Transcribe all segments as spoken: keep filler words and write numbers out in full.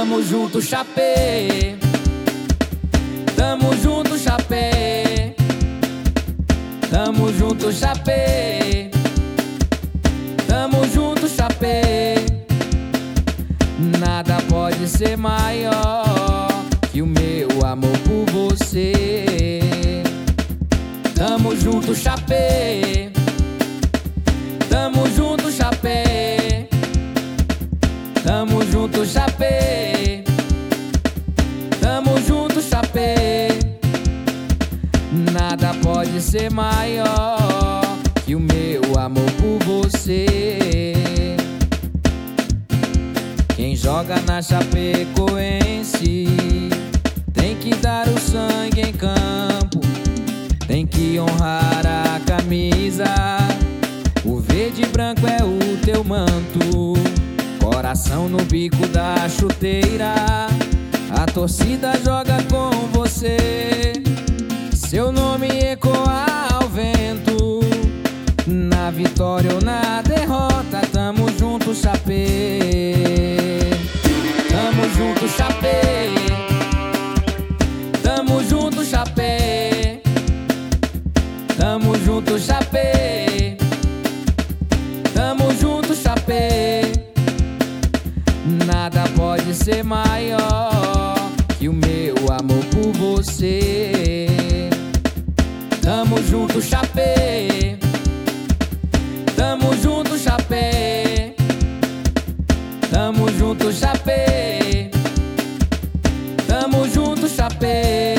Tamo junto, chapé. Tamo junto, chapé. Tamo junto, chapé. Tamo junto, chapé. Nada pode ser maior que o meu amor por você. Tamo junto, chapé. Tamo junto, chapé. Tamo junto, chapé. Tamo junto, chapé. Nada pode ser maior que o meu amor por você. Quem joga na Chapecoense tem que dar o sangue em campo, tem que honrar a camisa. O verde e branco é o teu manto, coração no bico da chuteira. A torcida joga com você, seu nome ecoa ao vento. Na vitória ou na derrota, tamo junto, chapé. Tamo junto, chapé. Tamo junto, chapé. Tamo junto, chapé. Tamo junto, chapé. Nada pode ser maior que o meu amor por você. Tamo junto, chapé. Tamo junto, chapé. Tamo junto, chapé. Tamo junto, chapé.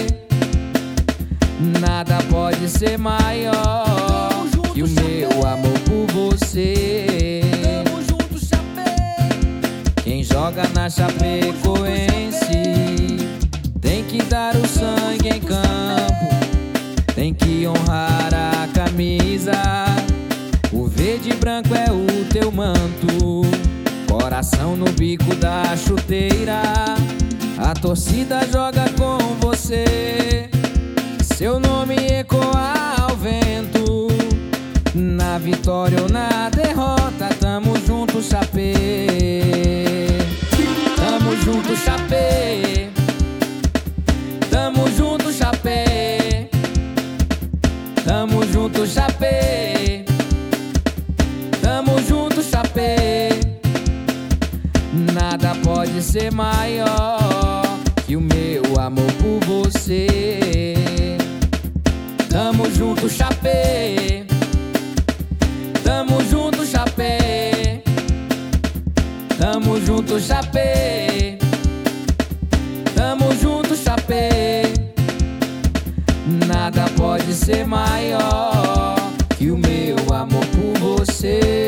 Nada pode ser maior que o meu amor por você. Tamo junto, chapé. Quem joga na Chapecoense tem que dar o sangue em campo, tem que honrar a camisa. O verde e branco é o teu manto, coração no bico da chuteira. A torcida joga com você, seu nome ecoa ao vento. Na vitória ou na derrota, tamo junto, chapé. Tamo junto, chapé. Tamo junto, chapé. Tamo junto, chapé. Tamo junto, chapé. Nada pode ser maior que o meu amor por você. Tamo junto, chapé. Tamo junto, chapé. Tamo junto, chapé. Tamo junto, chapé. Nada pode ser maior que o meu amor por você.